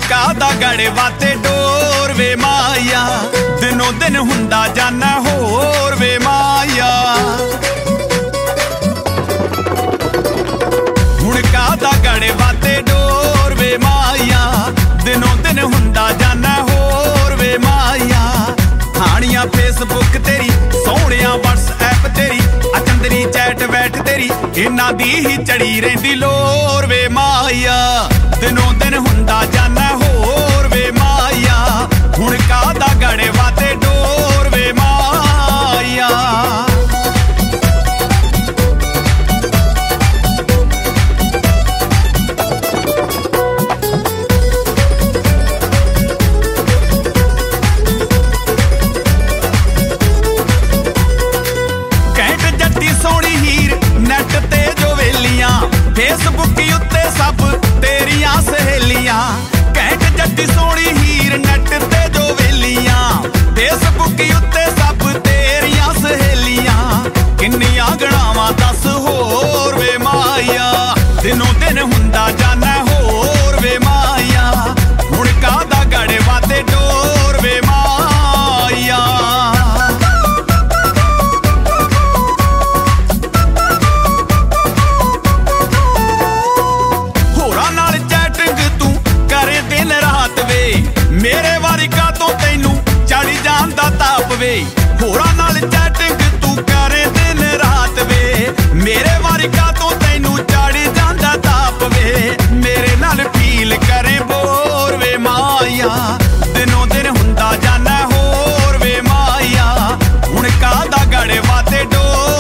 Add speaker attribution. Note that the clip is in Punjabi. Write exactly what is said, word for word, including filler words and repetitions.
Speaker 1: ਕਾਹਦਾ ਗੜਵਾ ਤੇ ਡੋਰ ਵੇ ਮਾਇਆ ਦਿਨੋਂ ਦਿਨ ਹੁੰਦਾ ਜਾਨਾ ਹੋਰ ਵੇ ਮਾਇਆ ਹੁਣ ਕਾਹਦਾ ਗੜਵਾ ਤੇ ਡੋਰ ਵੇ ਮਾਇਆ ਦਿਨੋਂ ਦਿਨ ਹੁੰਦਾ ਜਾਨਾ ਹੋਰ ਵੇ ਮਾਇਆ ਹਾਣੀਆਂ ਫੇਸਬੁੱਕ ਤੇਰੀ ਸੋਹਣਿਆ ਵਟਸਐਪ ਤੇਰੀ ਅਚੰਦਰੀ ਚੈਟ ਬੈਠ ਤੇਰੀ ਇਹਨਾਂ ਦੀ ਹੀ ਚੜੀ ਰਹਿੰਦੀ ਲੋਰ ਵੇ ਮਾਇਆ ਦਿਨੋਂ ਦਿਨ ਹੁੰਦਾ ਜਾਨਾ ਹੋਰ ਵੇ ਮਾਇਆ ਹੁਣ ਕਾਹਦਾ ਗੜਵਾ ਤੇ ਡੋਰ ਵੇ ਮਾਇਆ ਸੋਹਣੀ ਹੀਰ ਨੈਟ ਤੇ ਜੋ ਵੇਲੀਆਂ ਫੇਸਬੁੱਕ ਉੱਤੇ ਸਭ ਤੇਰੀਆਂ ਸਹੇਲੀਆਂ ਘੈਂਟ ਜੱਟੀ ਸੋਹਣੀ ਹੀਰ ਨੈਟ ਤੇ ਜੋ ਵੇਲੀਆਂ ਫੇਸਬੁੱਕ ਉੱਤੇ ਸਭ ਤੇਰੀਆਂ ਸਹੇਲੀਆਂ ਕਿੰਨੀਆਂ ਗਣਾਵਾਂ ਦੱਸ ਹੋਰ ਵੇ ਮਾਇਆ ਦਿਨੋਂ ਦਿਨ ਹੁੰਦਾ ਜਾਨਾ ਹੋਰ ਵੇ ਮਾਇਆ ਹੁਣ ਕਾਹਦਾ ਗੜਵਾ ਤੇ ਡੋਰ ਵੇ ਮਾਇਆ ਮੇਰੇ ਵਾਰਿਕਾ ਤੋਂ ਤੈਨੂੰ ਚੜੀ ਜਾਂਦਾ ਤਾਪ ਵੇ ਹੋਰਾਂ ਨਾਲ ਚੈਟਿੰਗ ਤੂੰ ਕਰੇ ਦਿਨ ਰਾਤ ਵੇ ਮੇਰੇ ਵਾਰਿਕਾ ਤੋਂ ਤੈਨੂੰ ਚੜੀ ਜਾਂਦਾ ਤਾਪ ਵੇ ਮੇਰੇ ਨਾਲ ਫੀਲ ਕਰੇ ਬੋਰ ਵੇ ਮਾਇਆ ਦਿਨੋਂ ਦਿਨ ਹੁੰਦਾ ਜਾਨਾ ਹੋਰ ਵੇ ਮਾਇਆ ਹੁਣ ਕਾਹਦਾ ਗੜਵਾ ਤੇ ਡੋਰ